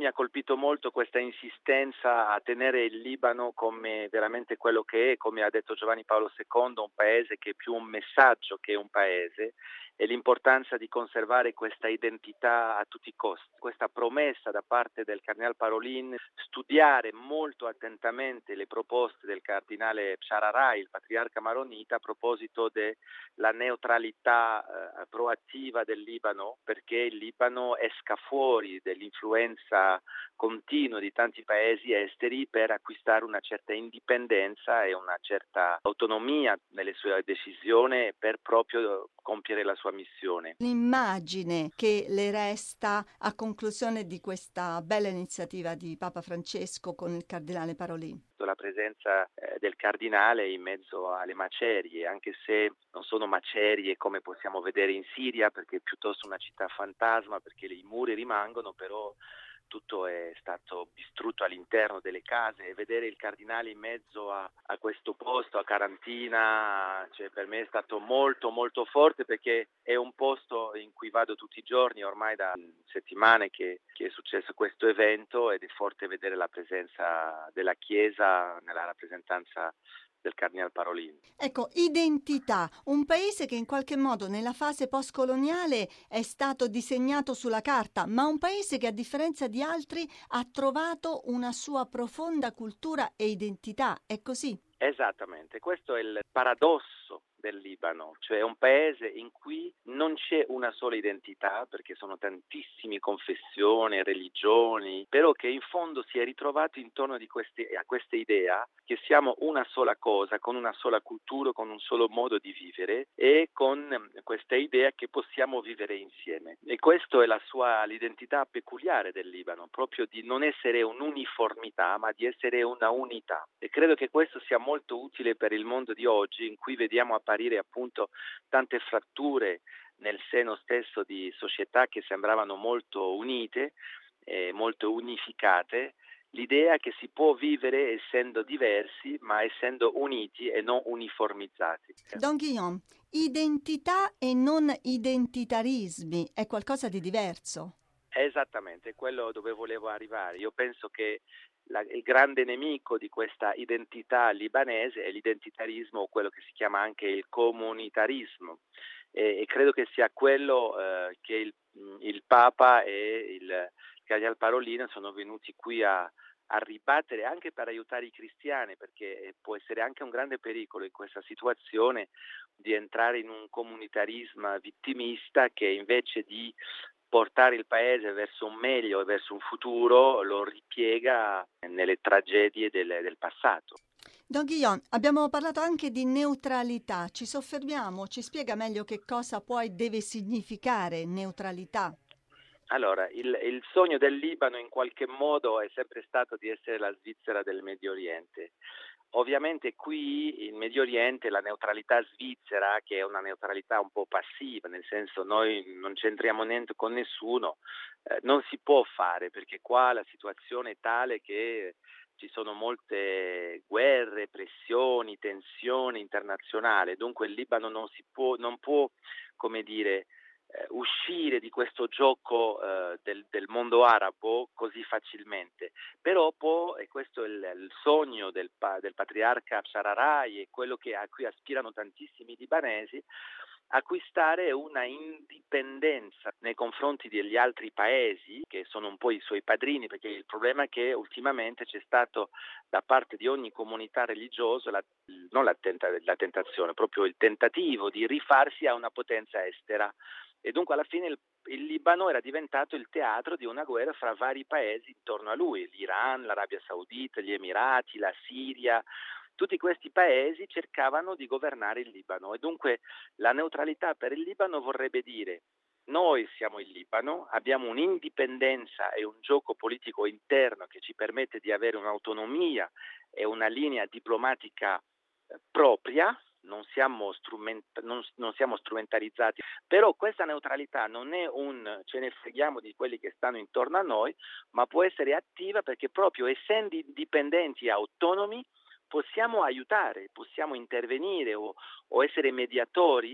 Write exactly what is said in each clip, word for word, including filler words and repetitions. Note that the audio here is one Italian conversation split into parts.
Mi ha colpito molto questa insistenza a tenere il Libano come veramente quello che è, come ha detto Giovanni Paolo secondo, un paese che è più un messaggio che un paese, e l'importanza di conservare questa identità a tutti i costi. Questa promessa da parte del Cardinale Parolin, studiare molto attentamente le proposte del Cardinale Pshararai, il patriarca maronita, a proposito della neutralità eh, proattiva del Libano, perché il Libano esca fuori dell'influenza continua di tanti paesi esteri per acquistare una certa indipendenza e una certa autonomia nelle sue decisioni per proprio compiere la sua missione. L'immagine che le resta a conclusione di questa bella iniziativa di Papa Francesco con il Cardinale Parolin? La presenza eh, del Cardinale in mezzo alle macerie, anche se non sono macerie come possiamo vedere in Siria, perché è piuttosto una città fantasma, perché i muri rimangono, però tutto è stato distrutto all'interno delle case, e vedere il Cardinale in mezzo a, a questo posto, a Carantina, cioè, per me è stato molto molto forte, perché è un posto in cui vado tutti i giorni, ormai da settimane che, che è successo questo evento, ed è forte vedere la presenza della Chiesa nella rappresentanza del Cardinale Parolin. Ecco, identità, un paese che in qualche modo nella fase postcoloniale è stato disegnato sulla carta, ma un paese che a differenza di altri ha trovato una sua profonda cultura e identità, è così? Esattamente, questo è il paradosso del Libano, cioè un paese in cui non c'è una sola identità, perché sono tantissime confessioni, religioni, però che in fondo si è ritrovato intorno di queste, a questa idea che siamo una sola cosa, con una sola cultura, con un solo modo di vivere, e con questa idea che possiamo vivere insieme. E questa è la sua, l'identità peculiare del Libano, proprio di non essere un'uniformità, ma di essere una unità. E credo che questo sia molto utile per il mondo di oggi, in cui vediamo apparire appunto tante fratture nel seno stesso di società che sembravano molto unite, eh, molto unificate. L'idea che si può vivere essendo diversi, ma essendo uniti e non uniformizzati. Don Guillaume, identità e non identitarismi è qualcosa di diverso. Esattamente, è quello dove volevo arrivare. Io penso che la, il grande nemico di questa identità libanese è l'identitarismo, o quello che si chiama anche il comunitarismo, e, e credo che sia quello eh, che il, il Papa e il Cardinale Parolin sono venuti qui a, a ribattere, anche per aiutare i cristiani, perché può essere anche un grande pericolo in questa situazione di entrare in un comunitarismo vittimista, che invece di portare il paese verso un meglio e verso un futuro lo ripiega nelle tragedie del, del passato. Don Guillaume, abbiamo parlato anche di neutralità, ci soffermiamo, ci spiega meglio che cosa poi deve significare neutralità? Allora, il, il sogno del Libano in qualche modo è sempre stato di essere la Svizzera del Medio Oriente. Ovviamente qui in Medio Oriente la neutralità svizzera, che è una neutralità un po' passiva, nel senso noi non c'entriamo niente con nessuno, eh, non si può fare, perché qua la situazione è tale che ci sono molte guerre, pressioni, tensioni internazionali, dunque il Libano non si può, non può, come dire, eh, uscire di questo gioco eh, del, del mondo arabo così facilmente. Però può, e questo è il, il sogno del, del patriarca Pshararai, e quello che, a cui aspirano tantissimi libanesi, acquistare una indipendenza nei confronti degli altri paesi che sono un po' i suoi padrini, perché il problema è che ultimamente c'è stato da parte di ogni comunità religiosa la, non la, tenta, la tentazione, proprio il tentativo di rifarsi a una potenza estera, e dunque alla fine il, il Libano era diventato il teatro di una guerra fra vari paesi intorno a lui, l'Iran, l'Arabia Saudita, gli Emirati, la Siria. Tutti questi paesi cercavano di governare il Libano, e dunque la neutralità per il Libano vorrebbe dire: noi siamo il Libano, abbiamo un'indipendenza e un gioco politico interno che ci permette di avere un'autonomia e una linea diplomatica propria, non siamo, strument- non, non siamo strumentalizzati, però questa neutralità non è un ce ne freghiamo di quelli che stanno intorno a noi, ma può essere attiva, perché proprio essendo indipendenti e autonomi possiamo aiutare, possiamo intervenire o, o essere mediatori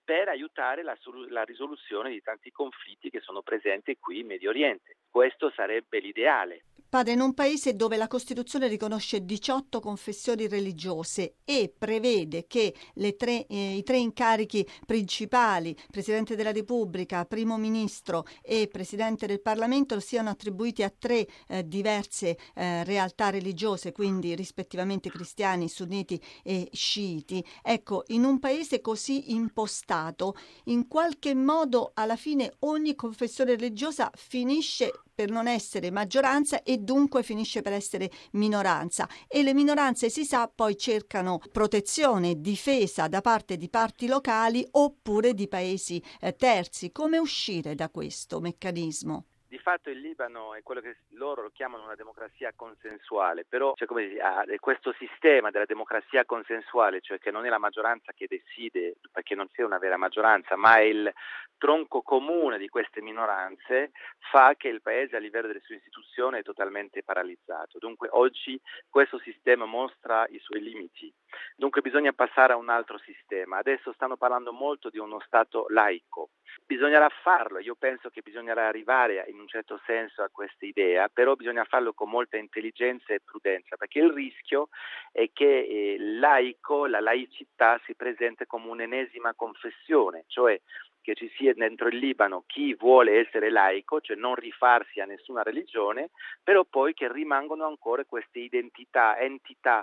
per aiutare la, la risoluzione di tanti conflitti che sono presenti qui in Medio Oriente. Questo sarebbe l'ideale. Padre, in un paese dove la Costituzione riconosce diciotto confessioni religiose e prevede che le tre, eh, i tre incarichi principali, Presidente della Repubblica, Primo Ministro e Presidente del Parlamento, siano attribuiti a tre eh, diverse eh, realtà religiose, quindi rispettivamente cristiani, sunniti e sciiti. Ecco, in un paese così impostato, in qualche modo alla fine ogni confessione religiosa finisce per non essere maggioranza e dunque finisce per essere minoranza, e le minoranze, si sa, poi cercano protezione, difesa da parte di parti locali oppure di paesi eh, terzi. Come uscire da questo meccanismo? Di fatto il Libano è quello che loro lo chiamano una democrazia consensuale, però cioè, come dire, ha questo sistema della democrazia consensuale, cioè che non è la maggioranza che decide, perché non c'è una vera maggioranza, ma è il tronco comune di queste minoranze, fa che il paese a livello delle sue istituzioni è totalmente paralizzato. Dunque oggi questo sistema mostra i suoi limiti. Dunque bisogna passare a un altro sistema. Adesso stanno parlando molto di uno Stato laico. Bisognerà farlo, io penso che bisognerà arrivare in un certo senso a questa idea, però bisogna farlo con molta intelligenza e prudenza, perché il rischio è che eh, il laico, la laicità si presenti come un'ennesima confessione, cioè che ci sia dentro il Libano chi vuole essere laico, cioè non rifarsi a nessuna religione, però poi che rimangono ancora queste identità, entità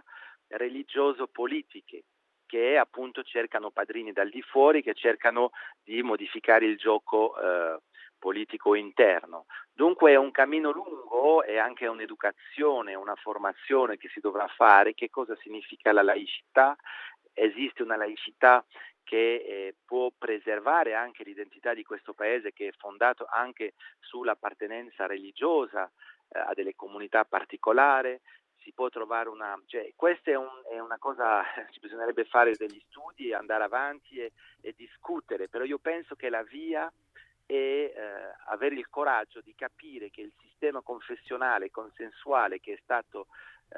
religioso-politiche, che appunto cercano padrini dal di fuori, che cercano di modificare il gioco eh, politico interno. Dunque è un cammino lungo e anche un'educazione, una formazione che si dovrà fare. Che cosa significa la laicità? Esiste una laicità che eh, può preservare anche l'identità di questo paese, che è fondato anche sull'appartenenza religiosa eh, a delle comunità particolari. Si può trovare una, cioè questa è, un, è una cosa, ci bisognerebbe fare degli studi, andare avanti e, e discutere, però io penso che la via è eh, avere il coraggio di capire che il sistema confessionale consensuale che è stato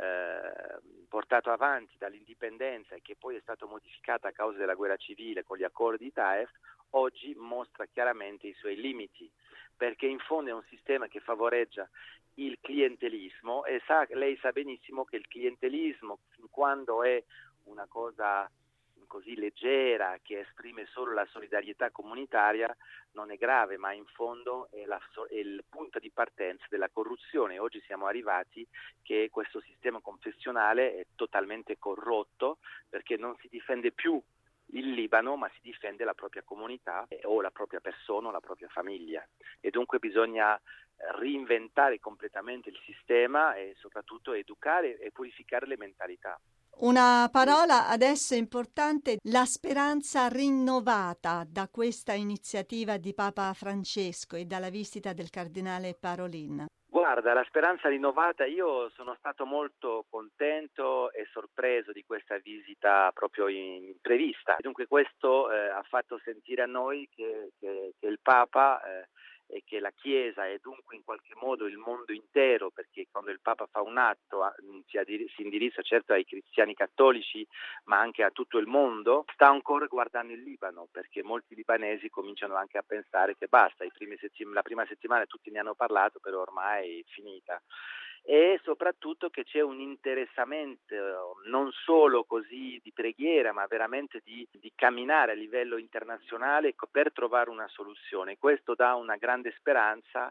eh, portato avanti dall'indipendenza e che poi è stato modificato a causa della guerra civile con gli accordi di Taif, oggi mostra chiaramente i suoi limiti, perché in fondo è un sistema che favoreggia il clientelismo e sa, lei sa benissimo che il clientelismo, fin quando è una cosa così leggera che esprime solo la solidarietà comunitaria, non è grave, ma in fondo è, la, è il punto di partenza della corruzione. Oggi siamo arrivati che questo sistema confessionale è totalmente corrotto, perché non si difende più il Libano, ma si difende la propria comunità eh, o la propria persona o la propria famiglia, e dunque bisogna reinventare completamente il sistema e soprattutto educare e purificare le mentalità. Una parola adesso importante, la speranza rinnovata da questa iniziativa di Papa Francesco e dalla visita del Cardinale Parolin. Guarda, la speranza rinnovata, io sono stato molto contento e sorpreso di questa visita proprio imprevista. Dunque questo eh, ha fatto sentire a noi che, che, che il Papa eh, e che la Chiesa e dunque in qualche modo il mondo intero, perché quando il Papa fa un atto si, si indirizza certo ai cristiani cattolici ma anche a tutto il mondo, sta ancora guardando il Libano, perché molti libanesi cominciano anche a pensare che basta, i primi settim- la prima settimana tutti ne hanno parlato, però ormai è finita. E soprattutto che c'è un interessamento non solo così di preghiera, ma veramente di, di camminare a livello internazionale per trovare una soluzione. Questo dà una grande speranza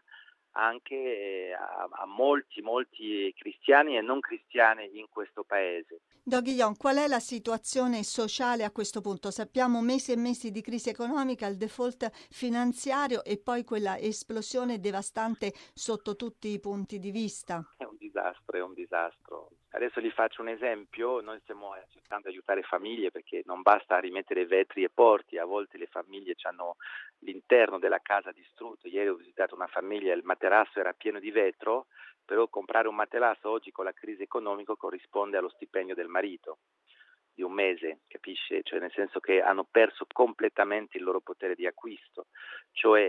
anche a, a molti, molti cristiani e non cristiani in questo paese. Don Guillaume, qual è la situazione sociale a questo punto? Sappiamo mesi e mesi di crisi economica, il default finanziario e poi quella esplosione devastante sotto tutti i punti di vista. È un disastro, è un disastro. Adesso gli faccio un esempio, noi stiamo cercando di aiutare famiglie perché non basta rimettere vetri e porti, a volte le famiglie hanno l'interno della casa distrutto. Ieri ho visitato una famiglia, il materasso era pieno di vetro, però comprare un materasso oggi con la crisi economica corrisponde allo stipendio del marito di un mese, capisce? Cioè nel senso che hanno perso completamente il loro potere di acquisto, cioè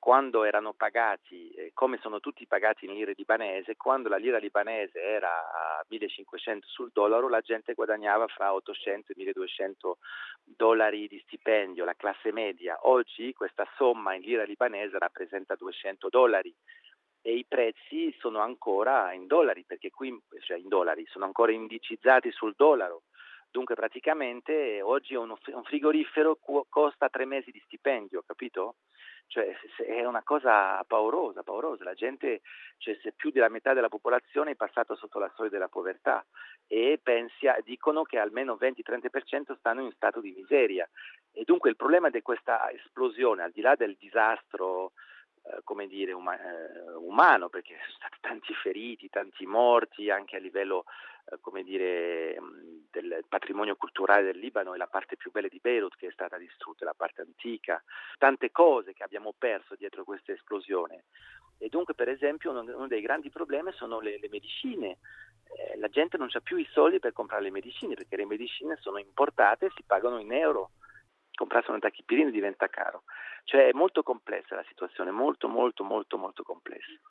quando erano pagati, eh, come sono tutti pagati in lire libanese, quando la lira libanese era a millecinquecento sul dollaro, la gente guadagnava fra ottocento e milleduecento dollari di stipendio, la classe media. Oggi questa somma in lira libanese rappresenta duecento dollari e i prezzi sono ancora in dollari, perché qui, cioè in dollari, sono ancora indicizzati sul dollaro. Dunque praticamente oggi un frigorifero costa tre mesi di stipendio, capito? Cioè è una cosa paurosa, paurosa. La gente, cioè, se più della metà della popolazione è passata sotto la soglia della povertà e pensi, dicono che almeno venti-trenta per cento stanno in stato di miseria. E dunque il problema di questa esplosione, al di là del disastro eh, come dire, uma- eh, umano, perché sono stati tanti feriti, tanti morti, anche a livello eh, come dire, mh, del patrimonio culturale del Libano, è la parte più bella di Beirut che è stata distrutta, la parte antica, tante cose che abbiamo perso dietro questa esplosione. E dunque, per esempio, uno, uno dei grandi problemi sono le, le medicine. Eh, la gente non ha più i soldi per comprare le medicine, perché le medicine sono importate e si pagano in euro. Comprarsi una tachipirina diventa caro. Cioè è molto complessa la situazione, molto molto molto molto complessa.